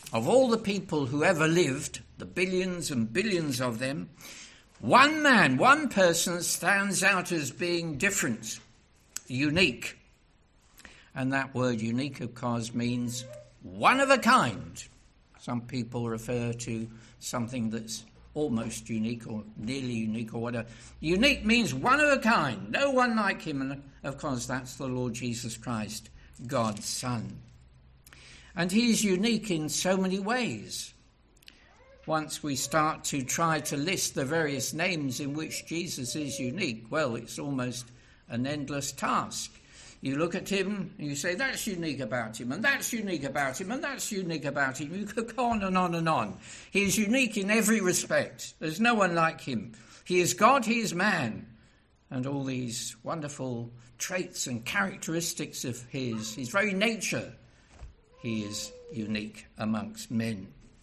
of all the people who ever lived, the billions and billions of them, one man, one person stands out as being different, unique. And that word unique, of course, means one of a kind. Some people refer to something that's almost unique or nearly unique or whatever. Unique means one of a kind, no one like him. And of course, that's the Lord Jesus Christ, God's Son. And he is unique in so many ways. Once we start to try to list the various names in which Jesus is unique, well, it's almost an endless task. You look at him and you say, that's unique about him, and that's unique about him, and that's unique about him. You could go on and on and on. He is unique in every respect. There's no one like him. He is God, he is man. And all these wonderful traits and characteristics of his very nature, he is unique amongst men.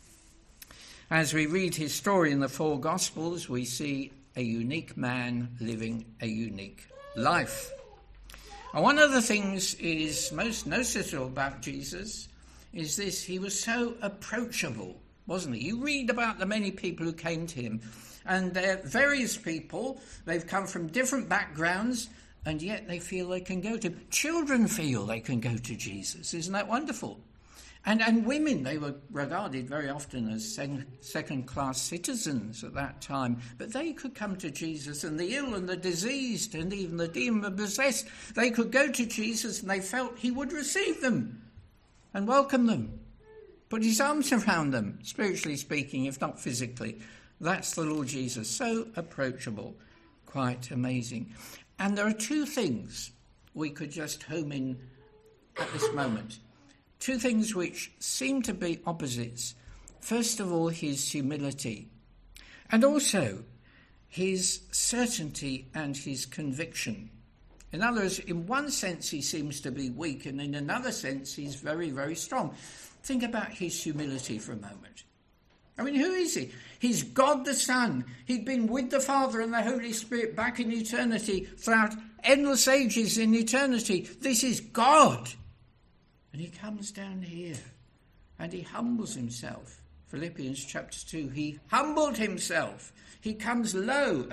As we read his story in the four Gospels, we see a unique man living a unique life. And one of the things is most noticeable about Jesus is this: he was so approachable, wasn't he? You read about the many people who came to him, and they're various people. They've come from different backgrounds, and yet they feel they can go to him. Children feel they can go to Jesus. Isn't that wonderful? And women, they were regarded very often as second-class citizens at that time, but they could come to Jesus, and the ill and the diseased and even the demon-possessed, they could go to Jesus and they felt he would receive them and welcome them, put his arms around them, spiritually speaking, if not physically. That's the Lord Jesus, so approachable, quite amazing. And there are two things we could just home in at this moment. Two things which seem to be opposites. First of all, his humility, and also his certainty and his conviction. In other words, in one sense he seems to be weak, and in another sense he's very, very strong. Think about his humility for a moment. I mean, who is he? He's God the Son. He'd been with the Father and the Holy Spirit back in eternity, throughout endless ages in eternity. This is God. And he comes down here and he humbles himself. Philippians chapter 2, he humbled himself. He comes low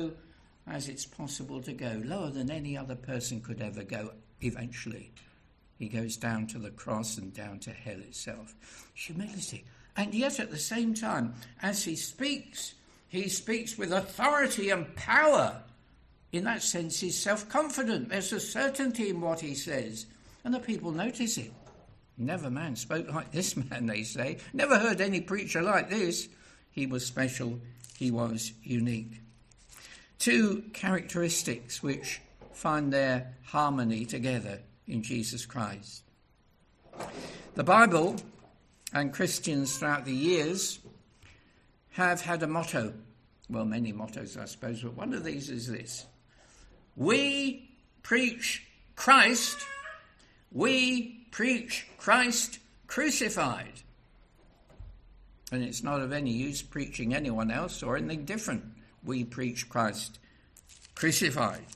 as it's possible to go, lower than any other person could ever go eventually. He goes down to the cross and down to hell itself. Humility. And yet at the same time, as he speaks with authority and power. In that sense, he's self-confident. There's a certainty in what he says. And the people notice it. Never man spoke like this man, they say. Never heard any preacher like this. He was special. He was unique. Two characteristics which find their harmony together in Jesus Christ. The Bible and Christians throughout the years have had a motto. Well, many mottos, I suppose, but one of these is this: we preach Christ. We preach Christ crucified. And it's not of any use preaching anyone else or anything different. We preach Christ crucified.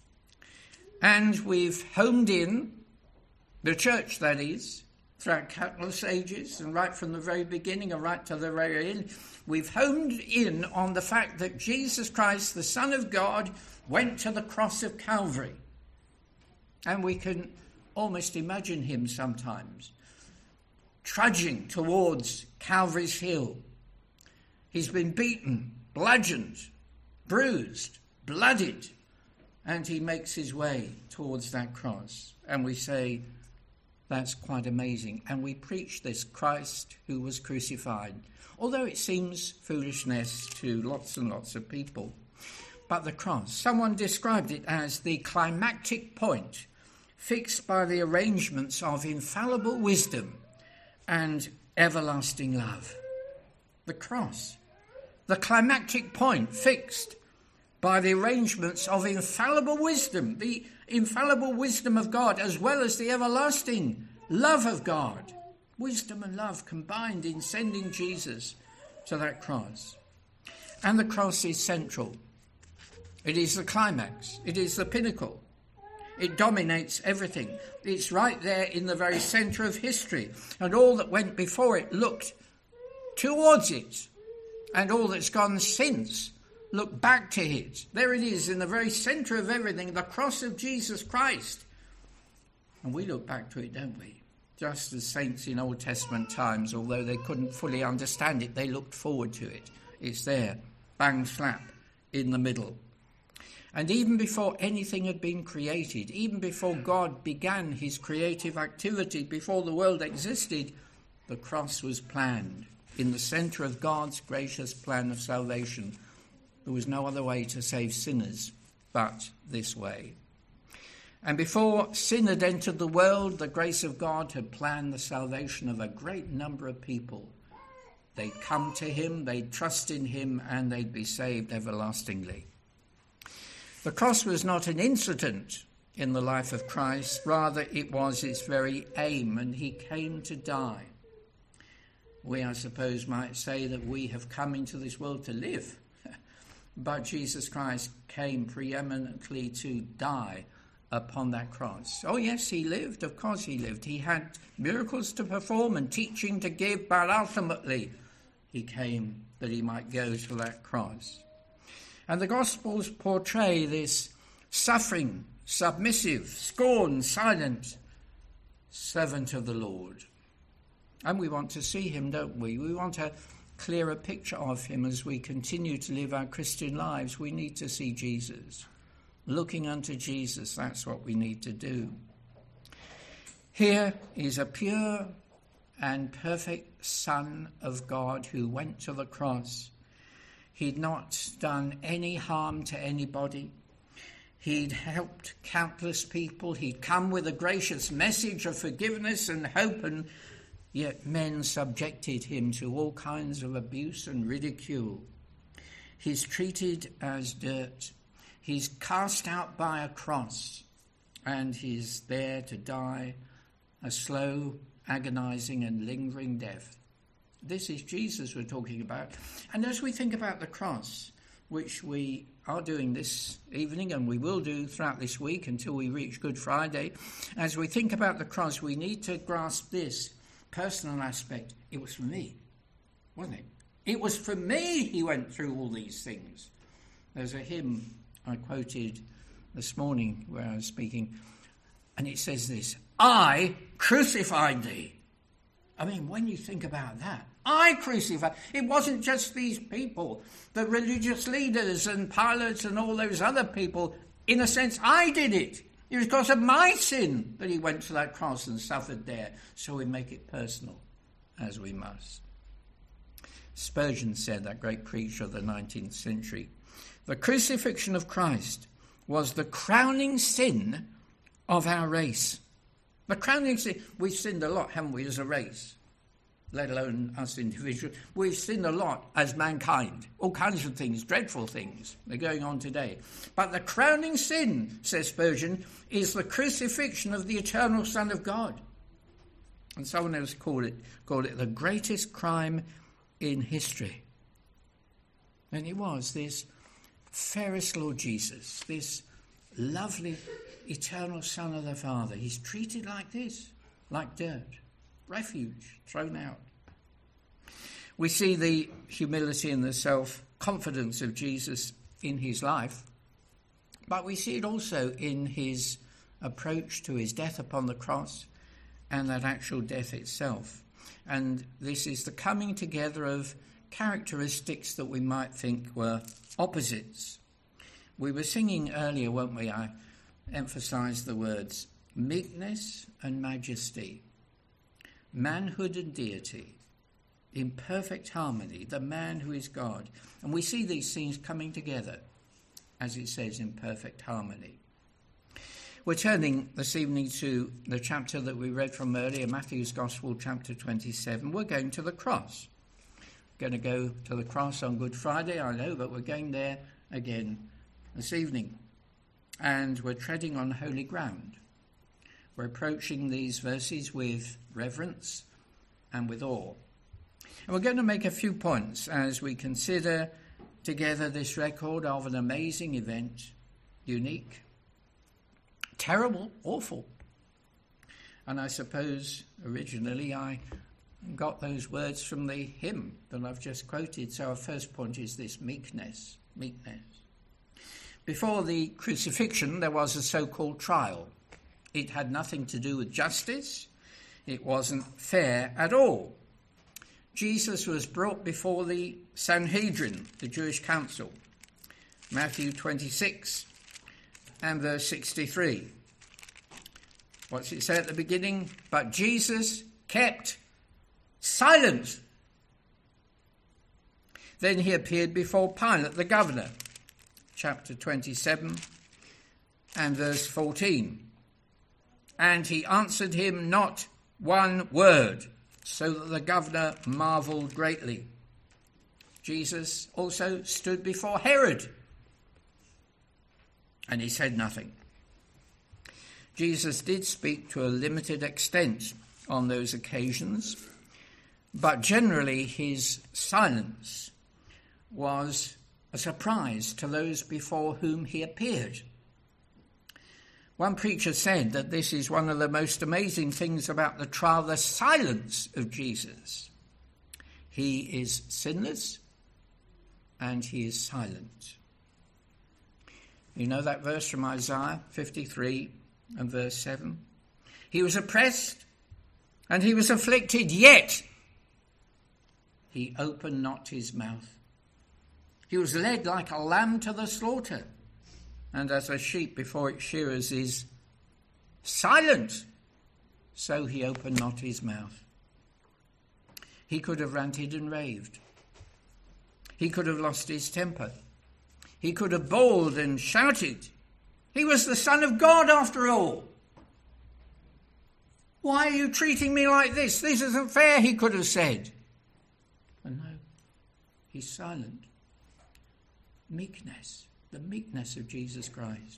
And we've homed in, the church that is, throughout countless ages and right from the very beginning and right to the very end, we've homed in on the fact that Jesus Christ, the Son of God, went to the cross of Calvary. And we can almost imagine him sometimes trudging towards Calvary's hill. He's been beaten, bludgeoned, bruised, bloodied, and he makes his way towards that cross. And we say, that's quite amazing. And we preach this Christ who was crucified, although it seems foolishness to lots and lots of people. But the cross, someone described it as the climactic point fixed by the arrangements of infallible wisdom and everlasting love. The cross, the climactic point fixed by the arrangements of infallible wisdom, the infallible wisdom of God, as well as the everlasting love of God. Wisdom and love combined in sending Jesus to that cross. And the cross is central. It is the climax. It is the pinnacle. It dominates everything. It's right there in the very centre of history. And all that went before it looked towards it. And all that's gone since looked back to it. There it is in the very centre of everything, the cross of Jesus Christ. And we look back to it, don't we? Just as saints in Old Testament times, although they couldn't fully understand it, they looked forward to it. It's there, bang slap, in the middle. And even before anything had been created, even before God began his creative activity, before the world existed, the cross was planned in the centre of God's gracious plan of salvation. There was no other way to save sinners but this way. And before sin had entered the world, the grace of God had planned the salvation of a great number of people. They'd come to him, they'd trust in him, and they'd be saved everlastingly. The cross was not an incident in the life of Christ, rather it was its very aim, and he came to die. We, I suppose, might say that we have come into this world to live, but Jesus Christ came preeminently to die upon that cross. Oh yes, he lived, of course he lived. He had miracles to perform and teaching to give, but ultimately he came that he might go to that cross. And the Gospels portray this suffering, submissive, scorned, silent servant of the Lord. And we want to see him, don't we? We want a clearer picture of him as we continue to live our Christian lives. We need to see Jesus. Looking unto Jesus, that's what we need to do. Here is a pure and perfect Son of God who went to the cross. He'd not done any harm to anybody. He'd helped countless people. He'd come with a gracious message of forgiveness and hope, and yet men subjected him to all kinds of abuse and ridicule. He's treated as dirt. He's cast out by a cross, and he's there to die a slow, agonizing and lingering death. This is Jesus we're talking about. And as we think about the cross, which we are doing this evening and we will do throughout this week until we reach Good Friday, as we think about the cross, we need to grasp this personal aspect. It was for me, wasn't it? It was for me he went through all these things. There's a hymn I quoted this morning where I was speaking, and it says this: I crucified thee. I mean, when you think about that, I crucified. It wasn't just these people, the religious leaders and Pilate and all those other people. In a sense, I did it. It was because of my sin that he went to that cross and suffered there. So we make it personal, as we must. Spurgeon said, that great preacher of the 19th century, the crucifixion of Christ was the crowning sin of our race. The crowning sin. We've sinned a lot, haven't we, as a race? Let alone us individuals. We've sinned a lot as mankind. All kinds of things, dreadful things. They're going on today. But the crowning sin, says Spurgeon, is the crucifixion of the eternal Son of God. And someone else called it the greatest crime in history. And it was this fairest Lord Jesus, this lovely eternal Son of the Father. He's treated like this, like dirt, refuge, thrown out. We see the humility and the self-confidence of Jesus in his life, but we see it also in his approach to his death upon the cross and that actual death itself. And this is the coming together of characteristics that we might think were opposites. We were singing earlier, weren't we? I emphasised the words meekness and majesty, manhood and deity, in perfect harmony, the man who is God. And we see these things coming together, as it says, in perfect harmony. We're turning this evening to the chapter that we read from earlier, Matthew's Gospel, chapter 27. We're going to the cross. We're going to go to the cross on Good Friday, I know, but we're going there again this evening. And we're treading on holy ground. We're approaching these verses with reverence and with awe. And we're going to make a few points as we consider together this record of an amazing event, unique, terrible, awful. And I suppose originally I got those words from the hymn that I've just quoted. So our first point is this meekness. Before the crucifixion, there was a so-called trial. It had nothing to do with justice. It wasn't fair at all. Jesus was brought before the Sanhedrin, the Jewish council. Matthew 26 and verse 63. What's it say at the beginning? But Jesus kept silent. Then he appeared before Pilate, the governor. Chapter 27 and verse 14. And he answered him not one word, so that the governor marvelled greatly. Jesus also stood before Herod, and he said nothing. Jesus did speak to a limited extent on those occasions, but generally his silence was a surprise to those before whom he appeared. One preacher said that this is one of the most amazing things about the trial, the silence of Jesus. He is sinless and he is silent. You know that verse from Isaiah 53 and verse 7? He was oppressed and he was afflicted, yet he opened not his mouth. He was led like a lamb to the slaughter, and as a sheep before its shearers is silent, so he opened not his mouth. He could have ranted and raved. He could have lost his temper. He could have bawled and shouted. He was the Son of God after all. Why are you treating me like this? This isn't fair, he could have said. But no, he's silent. Meekness, the meekness of Jesus Christ.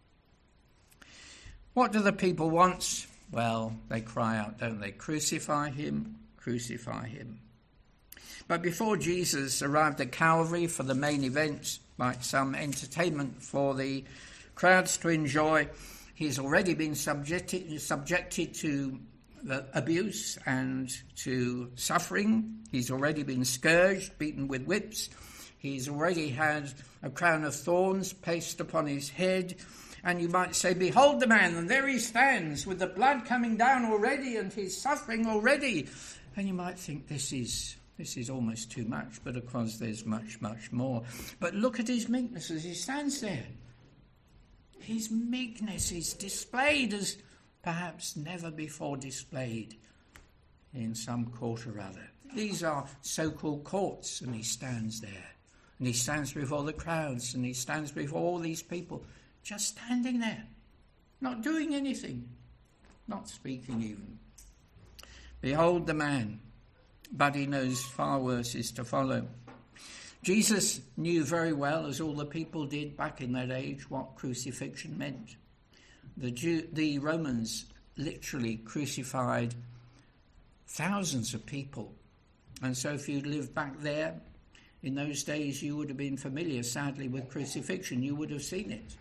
What do the people want? Well, they cry out, don't they? Crucify him, crucify him. But before Jesus arrived at Calvary for the main event, like some entertainment for the crowds to enjoy, he's already been subjected to abuse and to suffering. He's already been scourged, beaten with whips. He's already had a crown of thorns placed upon his head. And you might say, behold the man, and there he stands with the blood coming down already and his suffering already. And you might think this is almost too much, but of course there's much, much more. But look at his meekness as he stands there. His meekness is displayed as perhaps never before displayed in some court or other. These are so-called courts, and he stands there. And he stands before the crowds, and he stands before all these people, just standing there, not doing anything, not speaking even. Behold the man, but he knows far worse is to follow. Jesus knew very well, as all the people did back in that age, what crucifixion meant. The Romans literally crucified thousands of people. And so if you lived back there, in those days you would have been familiar, sadly, with crucifixion. You would have seen it.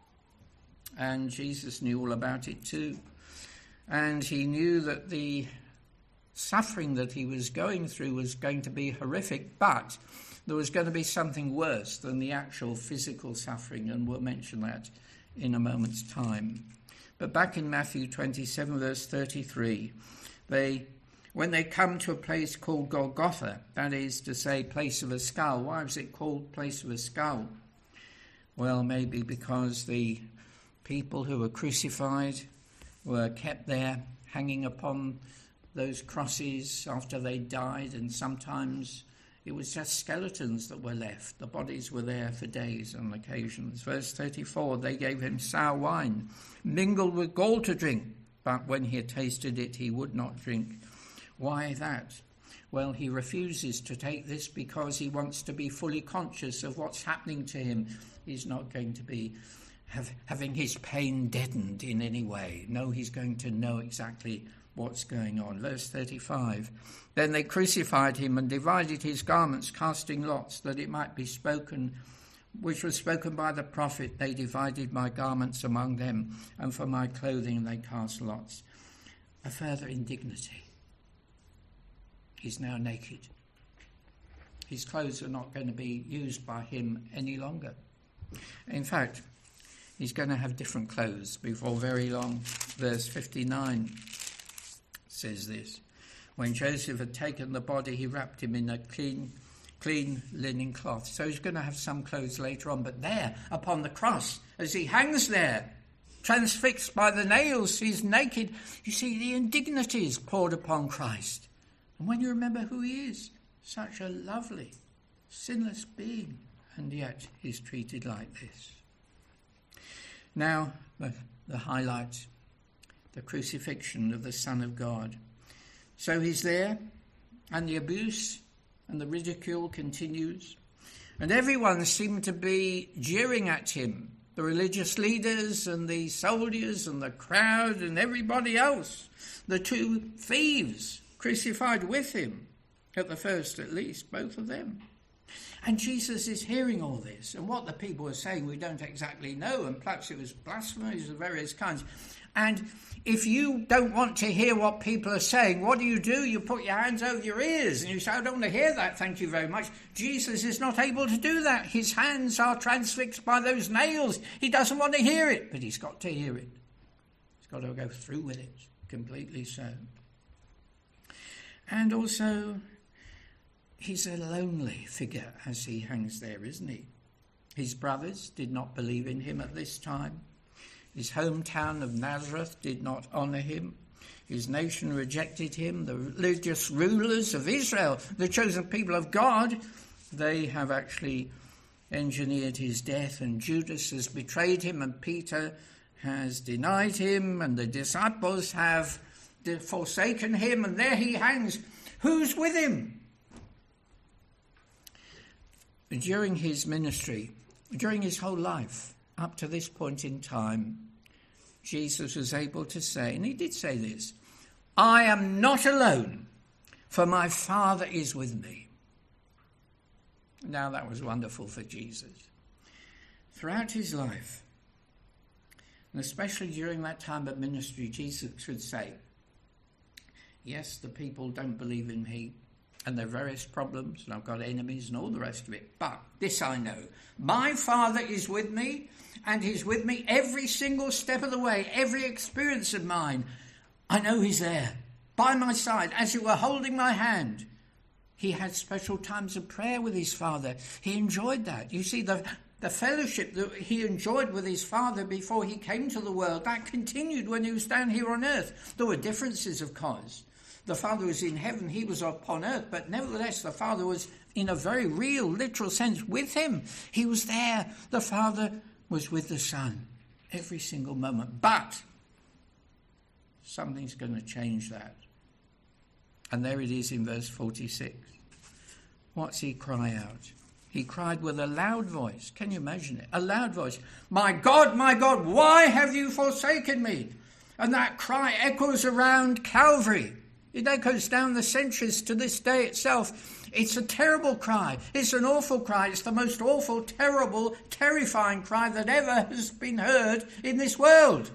And Jesus knew all about it too. And he knew that the suffering that he was going through was going to be horrific, but there was going to be something worse than the actual physical suffering, and we'll mention that in a moment's time. But back in Matthew 27, verse 33, when they come to a place called Golgotha, that is to say, place of a skull. Why was it called place of a skull? Well, maybe because the people who were crucified were kept there, hanging upon those crosses after they died, and sometimes it was just skeletons that were left. The bodies were there for days on occasions. Verse 34, they gave him sour wine, mingled with gall to drink, but when he had tasted it, he would not drink. Why that? Well, he refuses to take this because he wants to be fully conscious of what's happening to him. He's not going to be having his pain deadened in any way. No, he's going to know exactly what's going on. Verse 35, then they crucified him and divided his garments, casting lots, that it might be spoken which was spoken by the prophet, they divided my garments among them, and for my clothing they cast lots. A further indignity. He's now naked. His clothes are not going to be used by him any longer. In fact, he's going to have different clothes before very long. Verse 59 says this. When Joseph had taken the body, he wrapped him in a clean linen cloth. So he's going to have some clothes later on. But there, upon the cross, as he hangs there, transfixed by the nails, he's naked. You see the indignities poured upon Christ. And when you remember who he is, such a lovely, sinless being, and yet he's treated like this. Now, the highlight, the crucifixion of the Son of God. So he's there, and the abuse and the ridicule continues. And everyone seemed to be jeering at him. The religious leaders and the soldiers and the crowd and everybody else. The two thieves crucified with him, at the first at least, both of them. And Jesus is hearing all this. And what the people are saying, we don't exactly know. And perhaps it was blasphemies of various kinds. And if you don't want to hear what people are saying, what do? You put your hands over your ears and you say, I don't want to hear that, thank you very much. Jesus is not able to do that. His hands are transfixed by those nails. He doesn't want to hear it, but he's got to hear it. He's got to go through with it, completely so. And also, he's a lonely figure as he hangs there, isn't he? His brothers did not believe in him at this time. His hometown of Nazareth did not honour him. His nation rejected him. The religious rulers of Israel, the chosen people of God, they have actually engineered his death. And Judas has betrayed him, and Peter has denied him, and the disciples have forsaken him, and there he hangs. Who's with him? During his ministry, during his whole life, up to this point in time, Jesus was able to say, and he did say this, I am not alone, for my Father is with me. Now that was wonderful for Jesus. Throughout his life, and especially during that time of ministry, Jesus would say, yes, the people don't believe in me, and there are various problems, and I've got enemies and all the rest of it. But this I know, my Father is with me, and he's with me every single step of the way, every experience of mine. I know he's there, by my side, as you were holding my hand. He had special times of prayer with his Father. He enjoyed that. You see, the fellowship that he enjoyed with his Father before he came to the world, that continued when he was down here on earth. There were differences, of course. The Father was in heaven, he was upon earth, but nevertheless the Father was, in a very real, literal sense, with him. He was there. The Father was with the Son every single moment. But something's going to change that. And there it is in verse 46. What's he cry out? He cried with a loud voice. Can you imagine it? A loud voice. My God, why have you forsaken me? And that cry echoes around Calvary. It echoes down the centuries to this day itself. It's a terrible cry. It's an awful cry. It's the most awful, terrible, terrifying cry that ever has been heard in this world.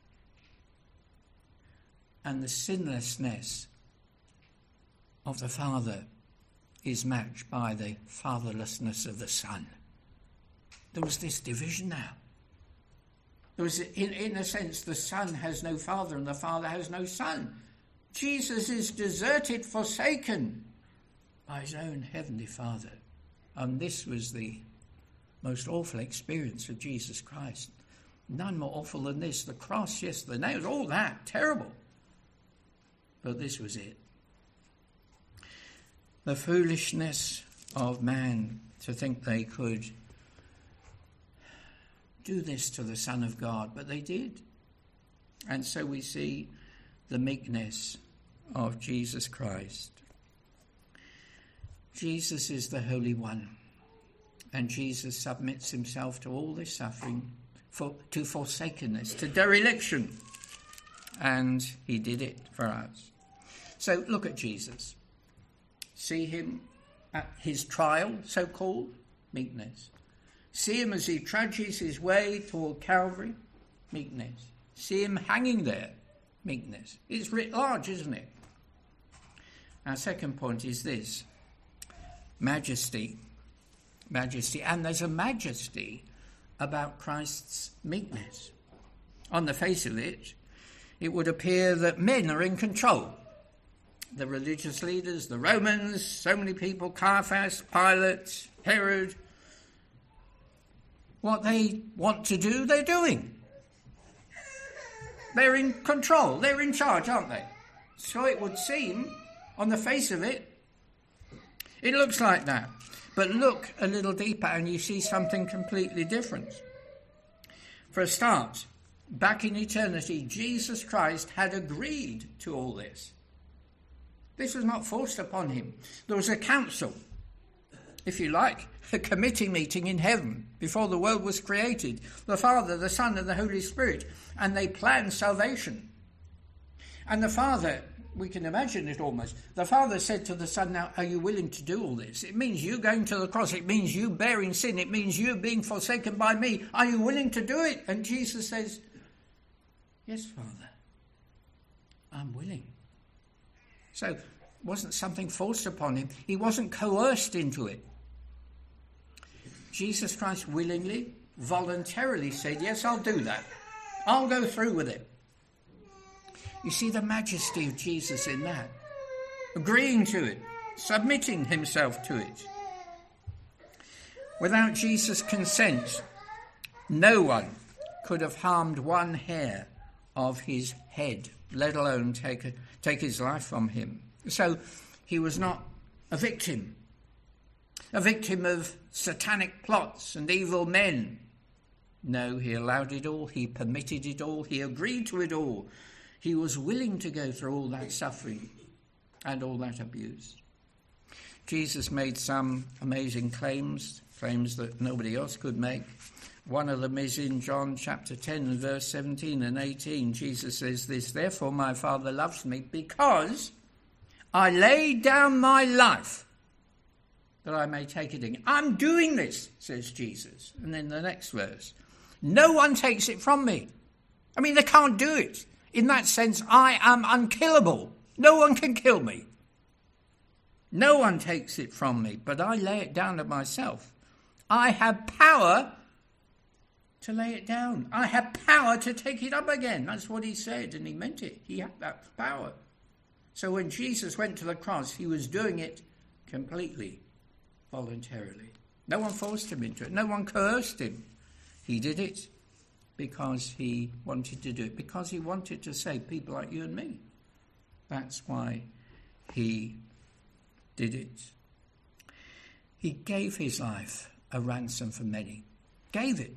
And the sinlessness of the Father is matched by the fatherlessness of the Son. There was this division now. There was, in a sense, the Son has no Father and the Father has no Son. Jesus is deserted, forsaken by his own heavenly Father. And this was the most awful experience of Jesus Christ. None more awful than this. The cross, yes, the nails, all that, terrible. But this was it. The foolishness of man to think they could do this to the Son of God, but they did. And so we see the meekness of Jesus Christ. Jesus is the Holy One, and Jesus submits himself to all this suffering, to forsakenness, to dereliction, and he did it for us. So look at Jesus. See him at his trial, so-called meekness. See him as he trudges his way toward Calvary, meekness. See him hanging there, meekness. It's writ large, isn't it? Our second point is this: majesty. Majesty. And there's a majesty about Christ's meekness. On the face of it, it would appear that men are in control. The religious leaders, the Romans, so many people, Caiaphas, Pilate, Herod. What they want to do, they're doing. They're in control. They're in charge, aren't they? So it would seem, on the face of it, it looks like that. But look a little deeper and you see something completely different. For a start, back in eternity, Jesus Christ had agreed to all this. This was not forced upon him. There was a council, if you like, a committee meeting in heaven before the world was created. The Father, the Son, and the Holy Spirit. And they planned salvation. And the Father, we can imagine it almost, the Father said to the Son, now, are you willing to do all this? It means you going to the cross. It means you bearing sin. It means you being forsaken by me. Are you willing to do it? And Jesus says, yes, Father, I'm willing. So it wasn't something forced upon him. He wasn't coerced into it. Jesus Christ willingly, voluntarily said, yes, I'll do that. I'll go through with it. You see the majesty of Jesus in that. Agreeing to it. Submitting himself to it. Without Jesus' consent, no one could have harmed one hair of his head, let alone take his life from him. So he was not a victim of satanic plots and evil men. No, he allowed it all, he permitted it all, he agreed to it all. He was willing to go through all that suffering and all that abuse. Jesus made some amazing claims that nobody else could make. One of them is in John chapter 10 and verse 17 and 18. Jesus says this, therefore my Father loves me because I laid down my life that I may take it again. I'm doing this, says Jesus. And then the next verse, no one takes it from me. I mean, they can't do it. In that sense, I am unkillable. No one can kill me. No one takes it from me, but I lay it down of myself. I have power to lay it down. I have power to take it up again. That's what he said, and he meant it. He had that power. So when Jesus went to the cross, he was doing it completely, voluntarily. No one forced him into it. No one coerced him. He did it because he wanted to do it, because he wanted to save people like you and me. That's why he did it. He gave his life a ransom for many. Gave it.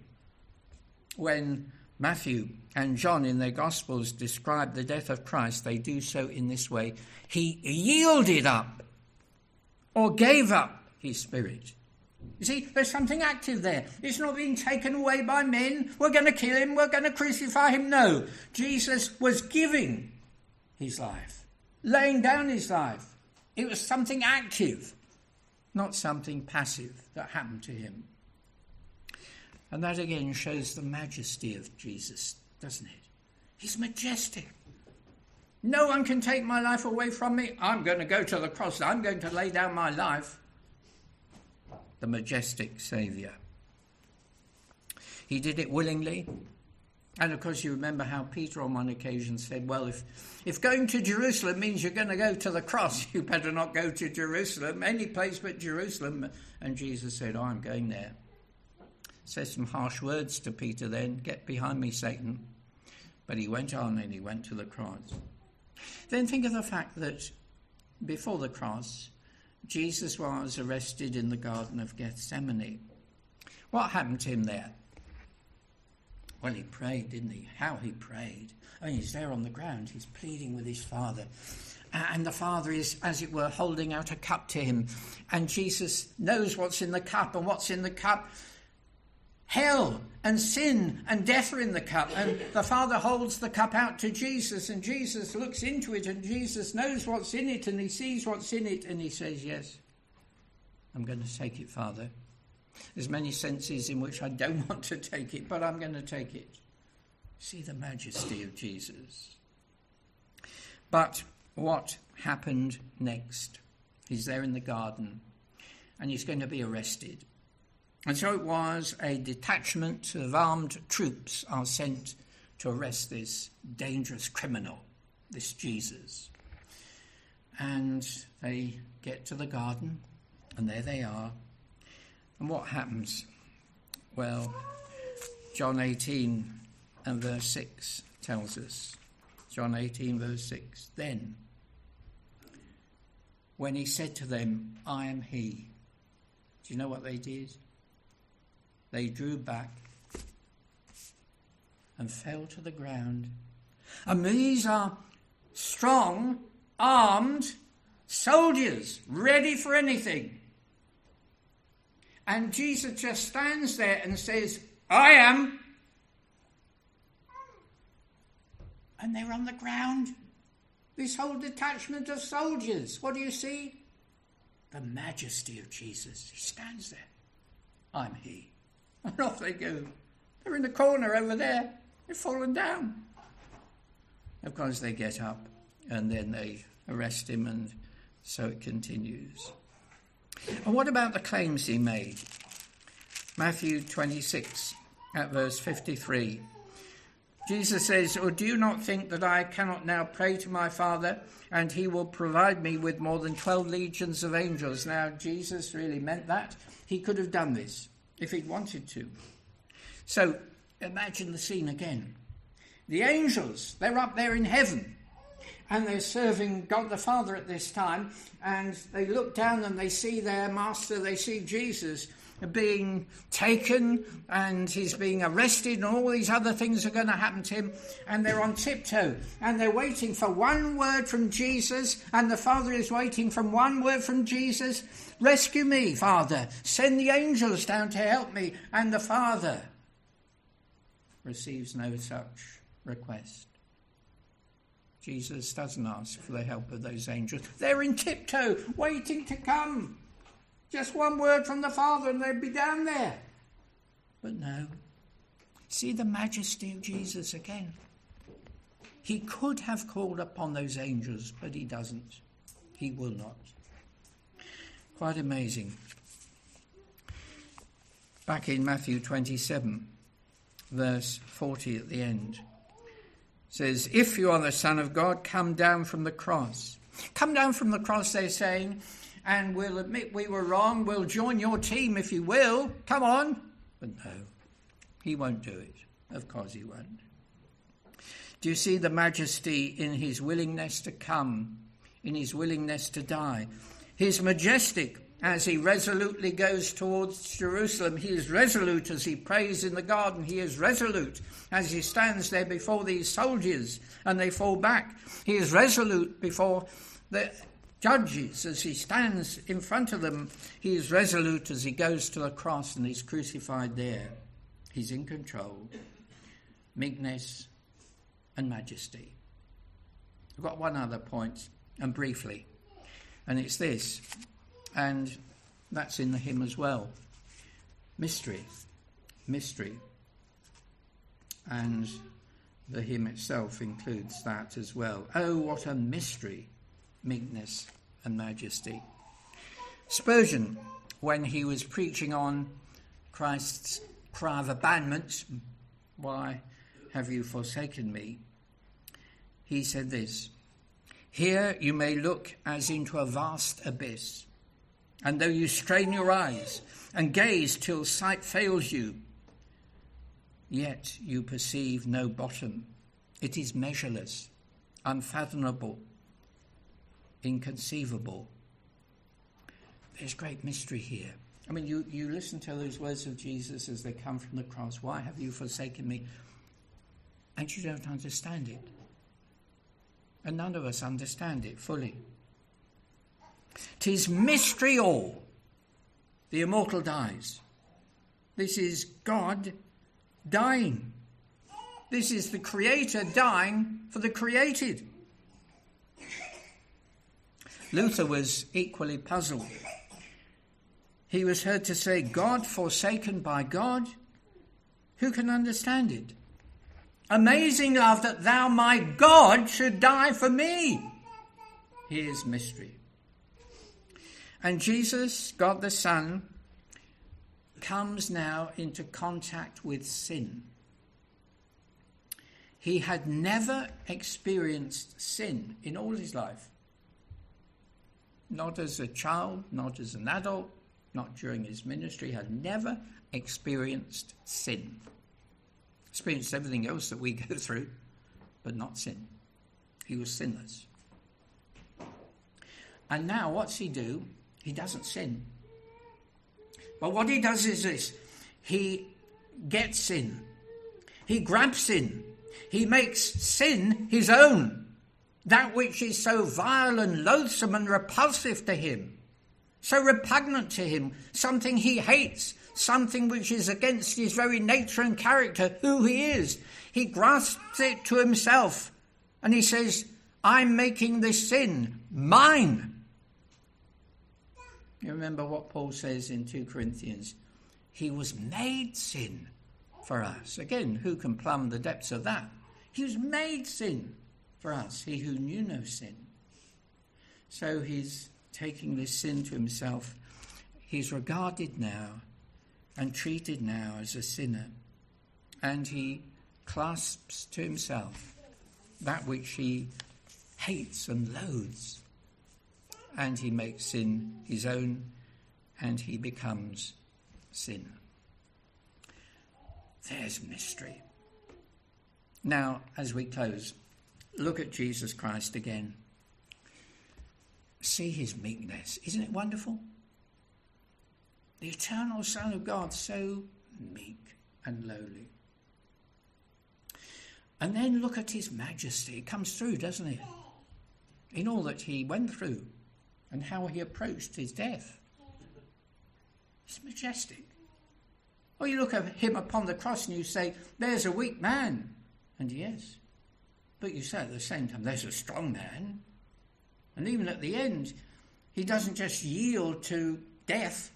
When Matthew and John in their Gospels describe the death of Christ, they do so in this way. He yielded up or gave up his spirit. You see, there's something active there. It's not being taken away by men. We're going to kill him. We're going to crucify him. No. Jesus was giving his life, laying down his life. It was something active, not something passive that happened to him. And that again shows the majesty of Jesus, doesn't it? He's majestic. No one can take my life away from me. I'm going to go to the cross. I'm going to lay down my life. The majestic Saviour. He did it willingly. And of course you remember how Peter on one occasion said, well, if going to Jerusalem means you're going to go to the cross, you better not go to Jerusalem, any place but Jerusalem. And Jesus said, I'm going there. Said some harsh words to Peter then, get behind me, Satan. But he went on and he went to the cross. Then think of the fact that before the cross, Jesus was arrested in the Garden of Gethsemane. What happened to him there? Well, he prayed, didn't he? How he prayed. I mean, he's there on the ground. He's pleading with his Father. And the Father is, as it were, holding out a cup to him. And Jesus knows what's in the cup. And what's in the cup? Hell and sin and death are in the cup. And the Father holds the cup out to Jesus. And Jesus looks into it. And Jesus knows what's in it. And he sees what's in it. And he says, yes, I'm going to take it, Father. There's many senses in which I don't want to take it, but I'm going to take it. See the majesty of Jesus. But what happened next? He's there in the garden, and he's going to be arrested. And so it was a detachment of armed troops are sent to arrest this dangerous criminal, this Jesus. And they get to the garden, and there they are. And what happens? Well, John 18 and verse 6 tells us. John 18 verse 6. Then, when he said to them, I am he, do you know what they did? They drew back and fell to the ground. And these are strong, armed soldiers, ready for anything. And Jesus just stands there and says, I am. And they're on the ground. This whole detachment of soldiers. What do you see? The majesty of Jesus. He stands there. I'm he. And off they go. They're in the corner over there. They've fallen down. Of course, they get up and then they arrest him, and so it continues. And what about the claims he made? Matthew 26 at verse 53. Jesus says, or do you not think that I cannot now pray to my Father, and he will provide me with more than 12 legions of angels? Now, Jesus really meant that. He could have done this if he'd wanted to. So, imagine the scene again. The angels, they're up there in heaven, and they're serving God the Father at this time, and they look down and they see their master, they see Jesus being taken, and he's being arrested, and all these other things are going to happen to him, and they're on tiptoe, and they're waiting for one word from Jesus, and the Father is waiting for one word from Jesus. Rescue me, Father. Send the angels down to help me. And the Father receives no such request. Jesus doesn't ask for the help of those angels. They're in tiptoe, waiting to come. Just one word from the Father and they'd be down there. But no. See the majesty of Jesus again. He could have called upon those angels, but he doesn't. He will not. Quite amazing. Back in Matthew 27, verse 40 at the end, says, if you are the Son of God, come down from the cross. Come down from the cross, they're saying, and we'll admit we were wrong. We'll join your team if you will. Come on. But no, he won't do it. Of course he won't. Do you see the majesty in his willingness to come, in his willingness to die? He's majestic as he resolutely goes towards Jerusalem. He is resolute as he prays in the garden. He is resolute as he stands there before these soldiers and they fall back. He is resolute before the judges as he stands in front of them. He is resolute as he goes to the cross and he's crucified there. He's in control. Meekness and majesty. I've got one other point, and briefly, and it's this, and that's in the hymn as well. Mystery. And the hymn itself includes that as well. Oh, what a mystery, meekness and majesty. Spurgeon, when he was preaching on Christ's cry of abandonment, why have you forsaken me? He said this, here you may look as into a vast abyss, and though you strain your eyes and gaze till sight fails you, yet you perceive no bottom. It is measureless, unfathomable, inconceivable. There's great mystery here. I mean, you listen to those words of Jesus as they come from the cross. Why have you forsaken me? And you don't understand it. And none of us understand it fully. 'Tis mystery all. The immortal dies. This is God dying. This is the Creator dying for the created. Luther was equally puzzled. He was heard to say, God forsaken by God, who can understand it? Amazing love that thou, my God, should die for me. Here's mystery. And Jesus, God the Son, comes now into contact with sin. He had never experienced sin in all his life. Not as a child, not as an adult, not during his ministry. He had never experienced sin. Experienced everything else that we go through, but not sin. He was sinless. And now what's he do? He doesn't sin. But what he does is this. He gets sin. He grabs sin. He makes sin his own. That which is so vile and loathsome and repulsive to him. So repugnant to him. Something he hates. Something which is against his very nature and character, who he is. He grasps it to himself. And he says, I'm making this sin mine. You remember what Paul says in 2 Corinthians? He was made sin for us. Again, who can plumb the depths of that? He was made sin for us, he who knew no sin. So he's taking this sin to himself. He's regarded now and treated now as a sinner. And he clasps to himself that which he hates and loathes. And he makes sin his own, and he becomes sin. There's mystery. Now, as we close, look at Jesus Christ again. See his meekness. Isn't it wonderful? The eternal Son of God, so meek and lowly. And then look at his majesty. It comes through, doesn't it? In all that he went through and how he approached his death. It's majestic. Or you look at him upon the cross and you say, there's a weak man. And yes, but you say at the same time, there's a strong man. And even at the end, he doesn't just yield to death.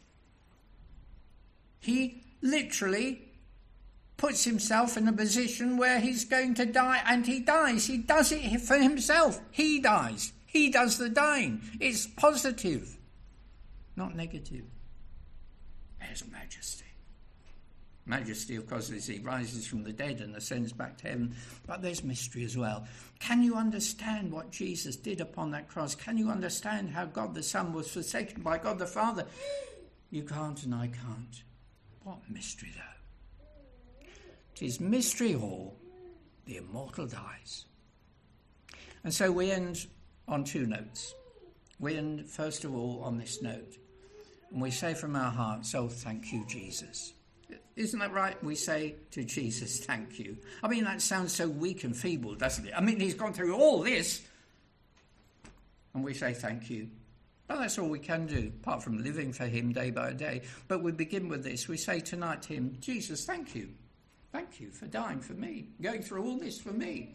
He literally puts himself in a position where he's going to die, and he dies. He does it for himself. He dies. He does the dying. It's positive, not negative. There's majesty. Majesty, of course, is he rises from the dead and ascends back to heaven. But there's mystery as well. Can you understand what Jesus did upon that cross? Can you understand how God the Son was forsaken by God the Father? You can't and I can't. What mystery, though? 'Tis mystery all. The immortal dies. And so we end on two notes. We end, first of all, on this note. And we say from our hearts, oh, thank you, Jesus. Isn't that right? We say to Jesus, thank you. I mean, that sounds so weak and feeble, doesn't it? I mean, he's gone through all this. And we say thank you. Well, that's all we can do, apart from living for him day by day. But we begin with this. We say tonight to him, Jesus, thank you. Thank you for dying for me, going through all this for me.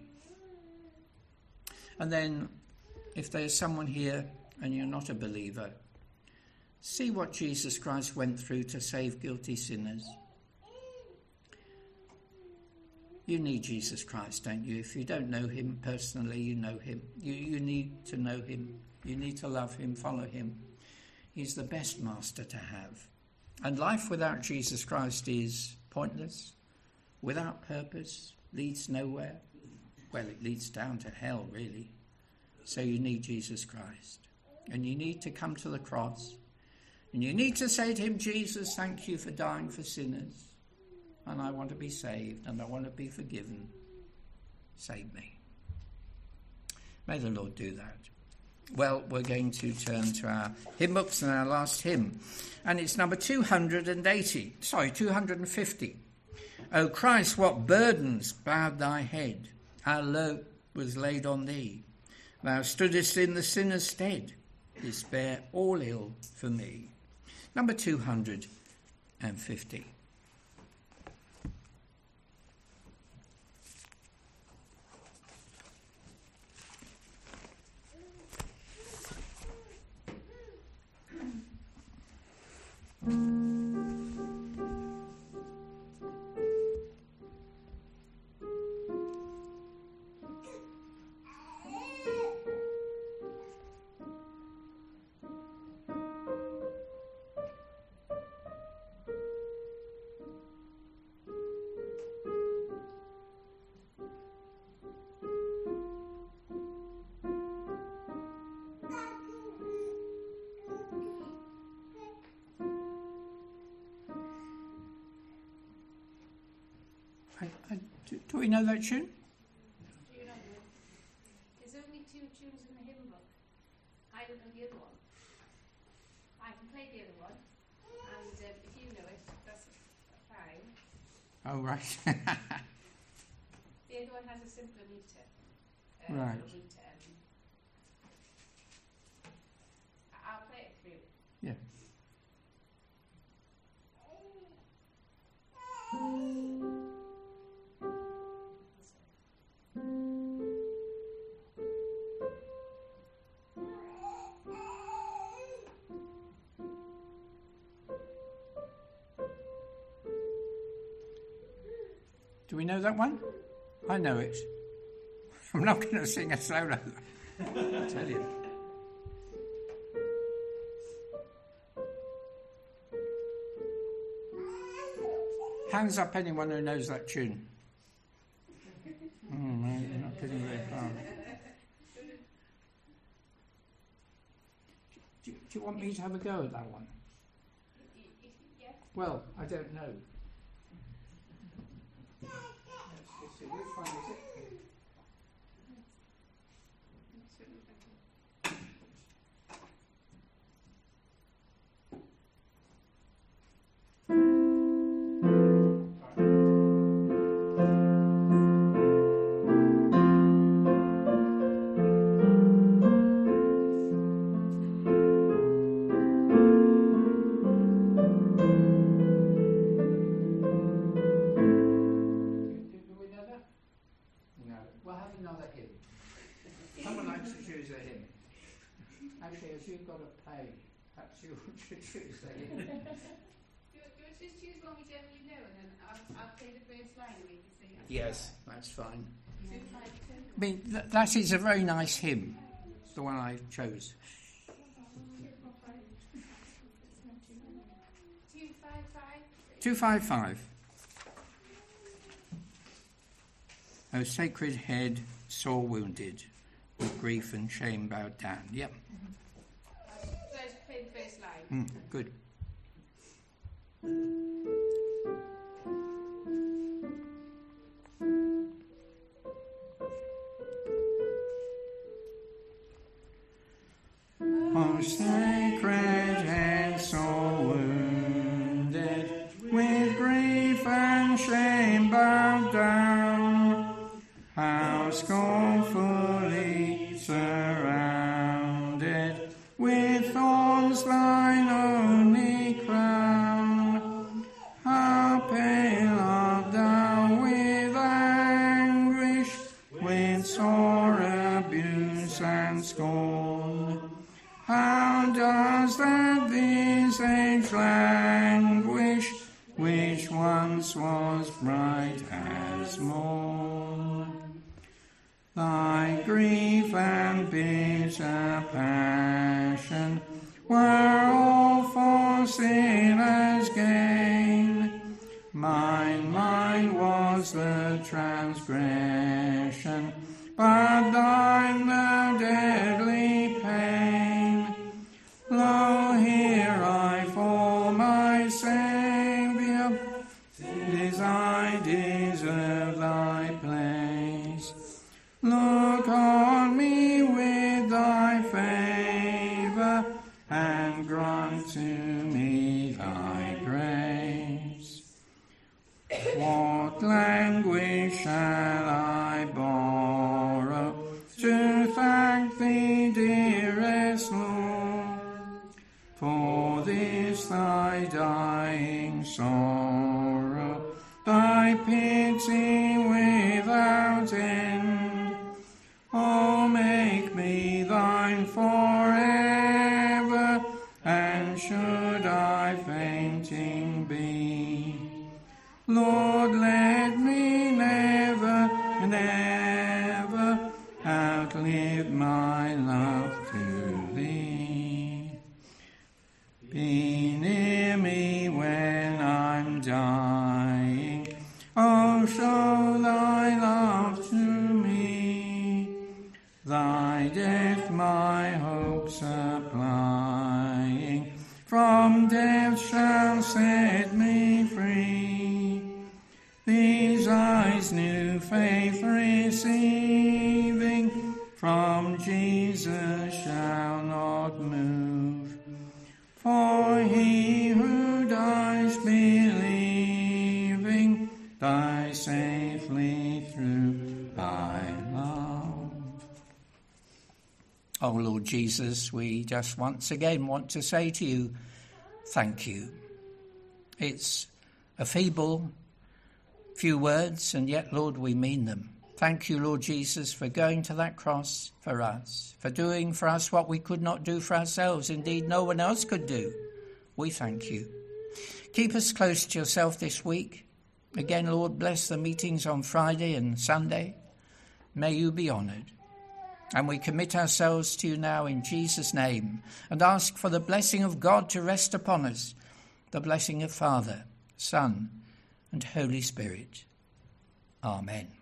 And then, if there's someone here and you're not a believer, see what Jesus Christ went through to save guilty sinners. You need Jesus Christ, don't you? If you don't know him personally, you know him. You need to know him. You need to love him, follow him. He's the best master to have. And life without Jesus Christ is pointless, without purpose, leads nowhere. Well, it leads down to hell, really. So you need Jesus Christ. And you need to come to the cross. And you need to say to him, Jesus, thank you for dying for sinners. And I want to be saved, and I want to be forgiven. Save me. May the Lord do that. Well, we're going to turn to our hymn books and our last hymn. And it's number 250. O Christ, what burdens bowed thy head. Our load was laid on thee. Thou stoodest in the sinner's stead. Didst bear all ill for me. Number 250. we know that tune? Do you know it? There's only 2 tunes in the hymn book. I don't know the other one. I can play the other one, and if you know it, that's fine. Oh, right. The other one has a simpler meter. Right. I'll play it for you. Yeah. Do we know that one? I know it. I'm not going to sing a solo. I tell you. Hands up anyone who knows that tune. Oh, no, you're not getting very far. Do you want me to have a go at that one? Yeah. Well, I don't know. Let's see, which one is it? You've got a page. Perhaps you should choose that. Do you just choose one we generally know, and then I'll play the first line and we can sing it? Yes, that's fine. 2, 5, 2. I mean, that is a very nice hymn. It's the one I chose. 255. 255. O sacred head, sore wounded, with grief and shame bowed down. Yep. So I just play the first line. Good. O sacred head, sore wounded, with grief and shame bowed down, how scornfully surrounded with thorns thine only crown, how pale art thou with anguish, with sore abuse and scorn. How does that visage languish, which once was bright as morn? Thy grief and bitter passion were all for sinners' gain. Mine was the transgression, but thine the deadly pain. Lo, here I for my Saviour, 'tis I deserve thy place. Look on me with thy favour, and grant to me thy grace. What language shall I borrow to thank thee, dearest Lord, for this thy dying sorrow, thy pity without end? Oh, make me thine forever, and should I fainting be, Lord, let me never, never outlive my love to thee. Be near me when I'm dying, oh, show thy love to me. Thy death my hope supplying, from death shall set me free. These eyes new faith faith receiving from Jesus shall not move. For he who dies believing dies safely through thy love. Oh Lord Jesus, we just once again want to say to you, thank you. It's a feeble few words, and yet, Lord, we mean them. Thank you, Lord Jesus, for going to that cross for us, for doing for us what we could not do for ourselves. Indeed, no one else could do. We thank you. Keep us close to yourself this week. Again, Lord, bless the meetings on Friday and Sunday. May you be honoured. And we commit ourselves to you now in Jesus' name and ask for the blessing of God to rest upon us, the blessing of Father, Son, and Holy Spirit. Amen.